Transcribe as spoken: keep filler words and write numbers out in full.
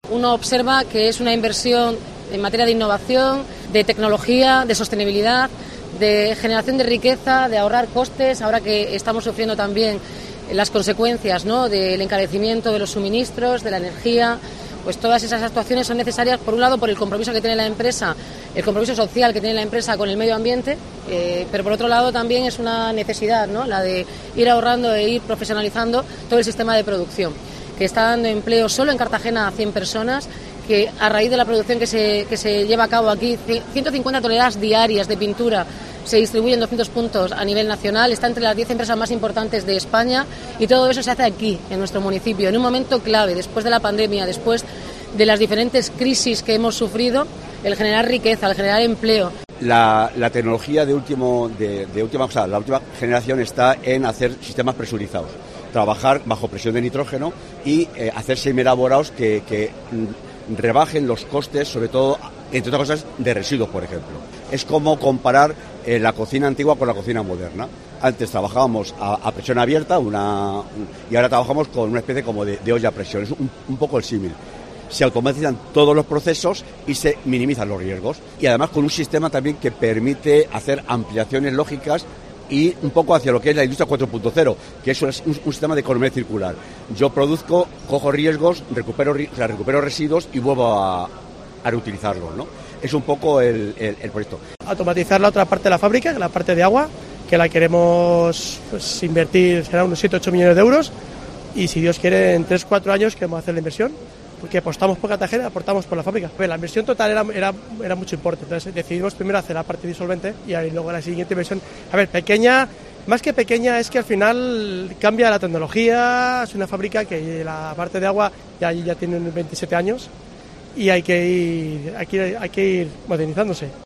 uno observa que es una inversión en materia de innovación, de tecnología, de sostenibilidad, de generación de riqueza, de ahorrar costes, ahora que estamos sufriendo también las consecuencias, ¿no?, del encarecimiento de los suministros, de la energía. Pues todas esas actuaciones son necesarias, por un lado, por el compromiso que tiene la empresa, el compromiso social que tiene la empresa con el medio ambiente, eh, pero por otro lado también es una necesidad, ¿no?, la de ir ahorrando e ir profesionalizando todo el sistema de producción, que está dando empleo solo en Cartagena a cien personas, que a raíz de la producción que se, que se lleva a cabo aquí, ciento cincuenta toneladas diarias de pintura se distribuyen en doscientos puntos a nivel nacional, está entre las diez empresas más importantes de España y todo eso se hace aquí, en nuestro municipio, en un momento clave, después de la pandemia, después de las diferentes crisis que hemos sufrido, el generar riqueza, el generar empleo. La, la tecnología de, último, de, de última, o sea, la última generación está en hacer sistemas presurizados, trabajar bajo presión de nitrógeno y eh, hacer semielaborados que, que rebajen los costes, sobre todo, entre otras cosas, de residuos, por ejemplo. Es como comparar eh, la cocina antigua con la cocina moderna. Antes trabajábamos a, a presión abierta una, y ahora trabajamos con una especie como de, de olla a presión. Es un, un poco el símil. Se automatizan todos los procesos y se minimizan los riesgos. Y además con un sistema también que permite hacer ampliaciones lógicas y un poco hacia lo que es la industria cuatro punto cero, que es un, un sistema de economía circular. Yo produzco, cojo riesgos, recupero, o sea, recupero residuos y vuelvo a, a reutilizarlos, ¿no? Es un poco el, el, el proyecto. Automatizar la otra parte de la fábrica, la parte de agua, que la queremos pues, invertir, será unos siete u ocho millones de euros, y si Dios quiere, en tres u cuatro años queremos hacer la inversión, porque apostamos por Cartagena, aportamos por la fábrica. Pero la inversión total era, era, era mucho importe, entonces decidimos primero hacer la parte disolvente y ahí luego la siguiente inversión. A ver, pequeña, más que pequeña es que al final cambia la tecnología, es una fábrica que la parte de agua ya, ya tiene veintisiete años y hay que ir, hay que ir, hay que ir modernizándose.